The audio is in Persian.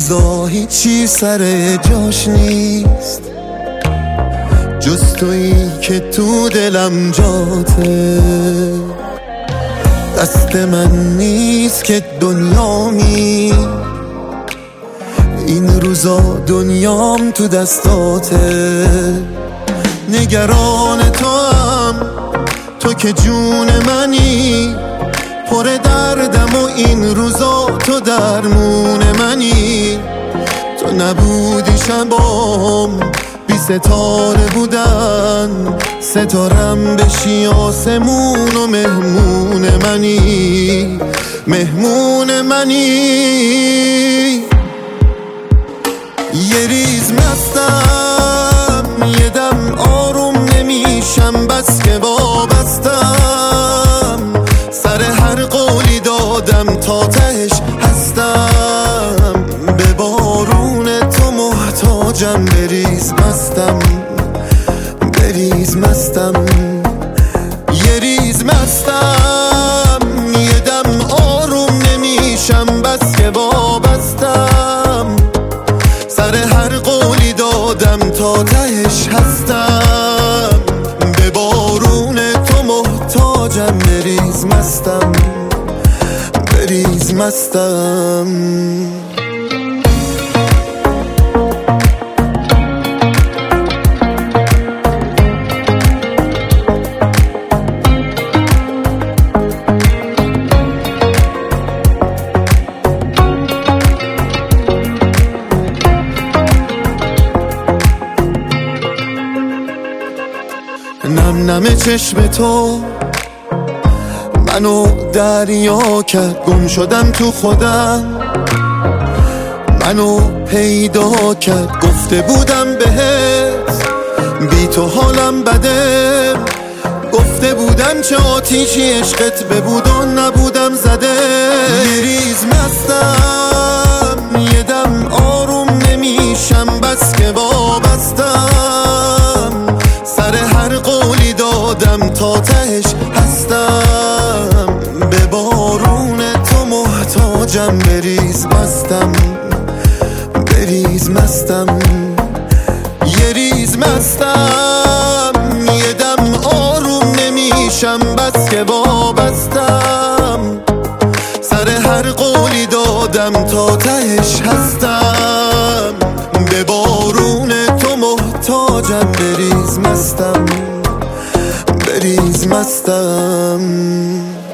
روزا هیچی سر جاش نیست جز تویی که تو دلم جاته. دست من نیست که دنیامی، این روزا دنیام تو دستاته. نگران تو هم، تو که جون منی، پر دردم و این روزا تو درمون منی. تو نبودی شبام بی ستاره بودن، ستارم بشی آسمون و مهمون منی، مهمون منی. یه ریز مستم، یه دم آروم نمیشم، بس که وابستم. سر هر قولی دادم تا تهش هستم. به بارون تو محتاجم، بریز مستم، بریز مستم. یه ریز مستم، یه دم آروم نمیشم، بس که وابستم. سر هر قولی دادم تا تهش هستم. به بارون تو محتاجم، بریز مستم، بریز مستم. نم نم چشم تو منو دریا کرد، گم شدم تو خودم. منو پیدا کرد، گفته بودم بهت بی تو حالم بده. گفته بودم چه آتیشی عشقت ببود و نبودم زده. یه ریز مستم، یه دم آروم نمیشم، بس که وابستم. سر هر قولی دادم تا تهش هستم. به بارون تو محتاجم، بریز مستم، بریز مستم. یه ریز مستم، یه دم آروم نمیشم، بس که وابستم. سر هر قولی دادم تا تهش هستم. به بارون تو محتاجم، بریز مستم، بریز مستم.